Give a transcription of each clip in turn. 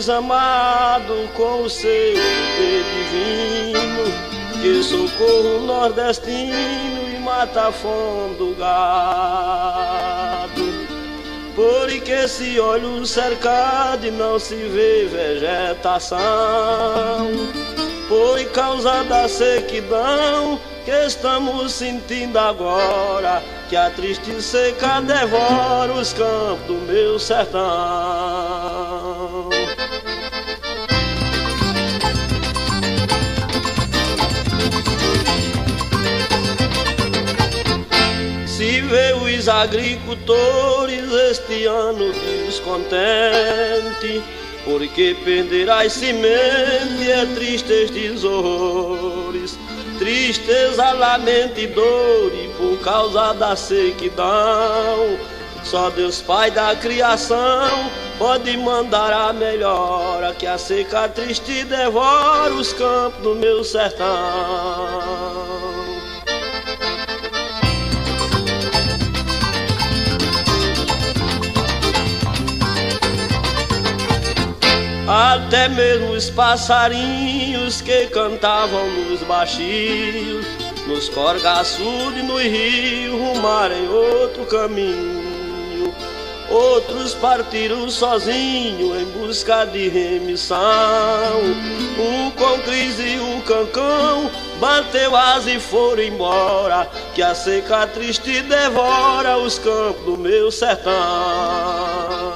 Jesus amado, com o seu poder divino, que socorro nordestino e mata a fome do gado. Porque se olho cercado e não se vê vegetação, por causa da sequidão que estamos sentindo agora, que a triste seca devora os campos do meu sertão. Se vê os agricultores este ano descontente, porque perderá a semente, é triste estes horrores. Tristeza, lamento e dor, e por causa da sequidão, só Deus Pai da criação pode mandar a melhora, que a seca triste devora os campos do meu sertão. Até mesmo os passarinhos que cantavam nos baixios, nos corgaçudos e no rio, rumarem outro caminho. Outros partiram sozinhos em busca de remissão. Um com crise e um cancão bateu asa e foram embora, que a seca triste devora os campos do meu sertão.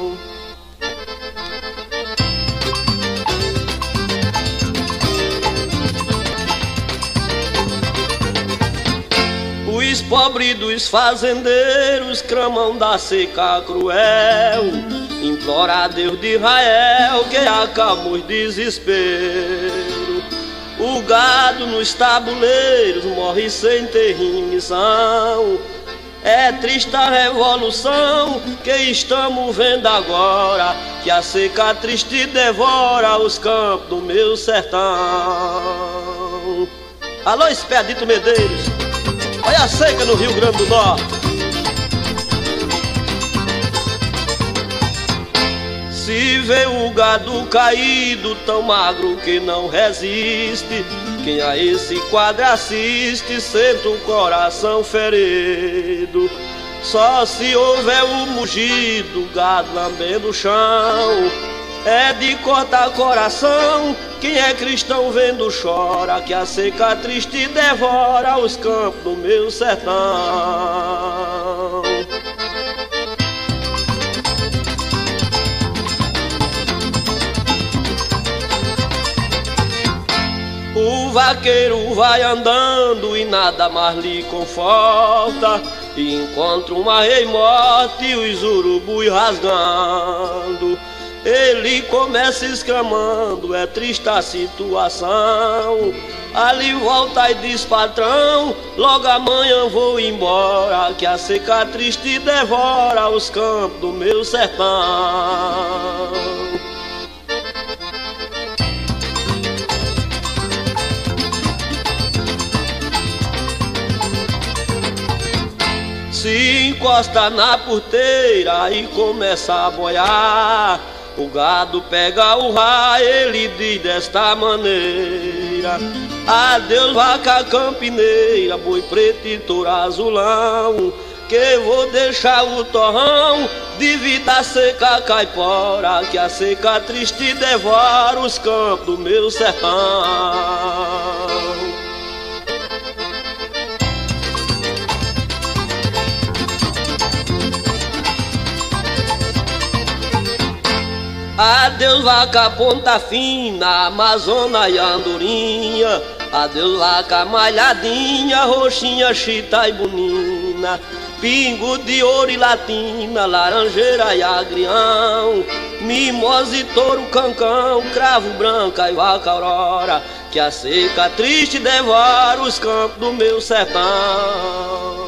Os pobres dos fazendeiros clamam da seca cruel, implora a Deus de Israel que acalme os desesperos. O gado nos tabuleiros morre sem ter remissão. É triste a revolução que estamos vendo agora, que a seca triste devora os campos do meu sertão. Alô, Expedito Medeiros, olha a seca no Rio Grande do Norte. Se vê o gado caído, tão magro que não resiste, quem a esse quadro assiste sente o coração ferido. Só se houver o mugido, gado lambendo o chão, é de cortar coração. Quem é cristão vendo chora, que a seca triste devora os campos do meu sertão. O vaqueiro vai andando e nada mais lhe conforta, e encontra uma rei morte e os urubus rasgando. Ele começa exclamando, é triste a situação. Ali volta e diz, patrão, logo amanhã vou embora, que a seca triste devora os campos do meu sertão. Se encosta na porteira e começa a boiar, o gado pega o raio, ele diz desta maneira: adeus vaca campineira, boi preto e touro azulão, que vou deixar o torrão de vida seca caipora, que a seca triste devora os campos do meu sertão. Adeus vaca ponta fina, amazona e andorinha, adeus vaca malhadinha, roxinha, chita e bonina, pingo de ouro e latina, laranjeira e agrião, mimosa e touro cancão, cravo branca e vaca aurora, que a seca triste devora os campos do meu sertão.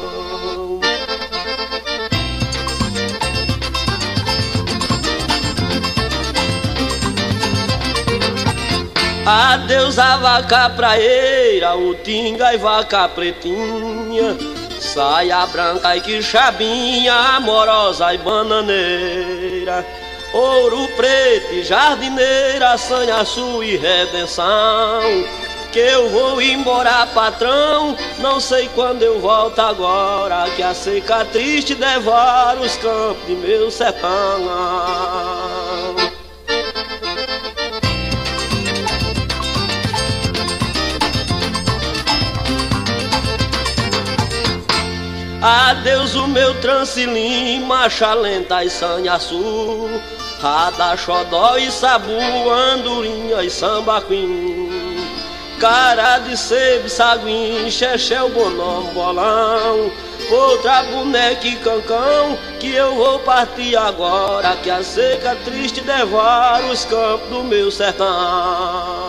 Adeus a vaca praeira, o tinga e vaca pretinha, saia branca e quixabinha, amorosa e bananeira, Ouro Preto, Jardineira, Sanhaçu e Redenção. Que eu vou embora, patrão, não sei quando eu volto agora, que a seca triste devora os campos de meu sertão. Adeus o meu Trancilim, Marcha Lenta e Sanhaçu, Radaxodó e Sabu, Andorinha e Sambaquim, Cara de Sebo, Saguim, Xexé, o Bonome, Bolão, outra boneca e Cancão, que eu vou partir agora, que a seca triste devora os campos do meu sertão.